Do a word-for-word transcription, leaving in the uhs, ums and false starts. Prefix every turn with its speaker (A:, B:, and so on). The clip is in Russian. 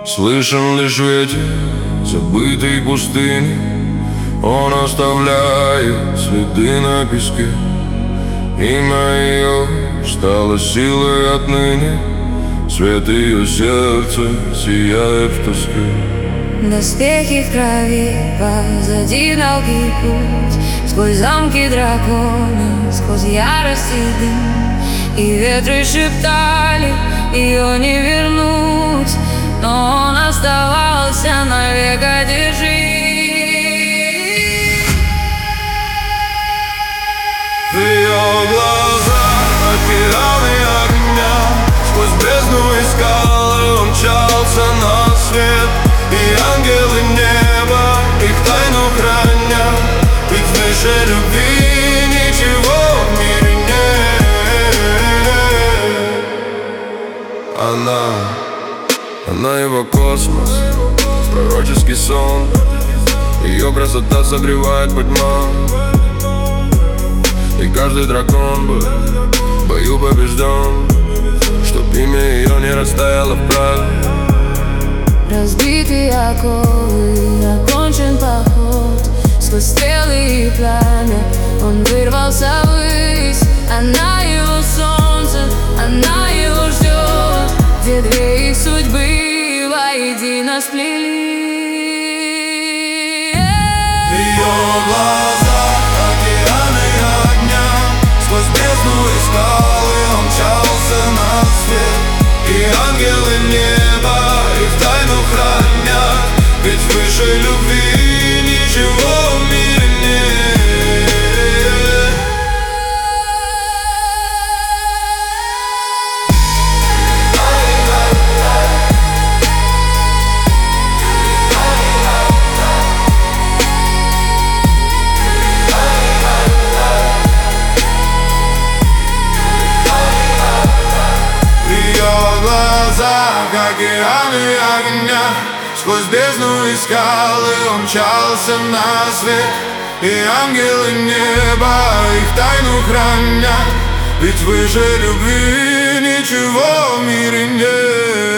A: Слышен лишь ветер забытой пустыни, он оставляет следы на песке. Имя ее стало силой отныне, свет ее сердца сияет в тоске.
B: Доспехи в крови, позади долгий путь, сквозь замки дракона, сквозь ярость и дым. И ветры шептали, ее не вернуть, но он оставался навек одержим.
A: В ее глазах океаны огня, сквозь бездну и скалы он мчался на свет. И ангелы неба их тайну хранят, ведь выше любви ничего в мире нет. Она, она его космос, пророческий сон, ее красота согревает во тьма. И каждый дракон был в бою побежден, чтоб имя ее не растаяло в праве.
B: Разбитые оковы, окончен поход, сквозь стрелы и пламя он вырвался ввысь. Она его солнце, она его ждет, где две их судьбы воедино сплели.
A: Ее глаза океаны огня, сквозь бездну и скалы он мчался на свет. И ангелы неба их тайну хранят, ведь выше любви ничего в мире нет. В ее глазах океаны огня, сквозь бездну и скалы он мчался на свет. И ангелы неба их тайну хранят, ведь выше любви ничего в мире нет.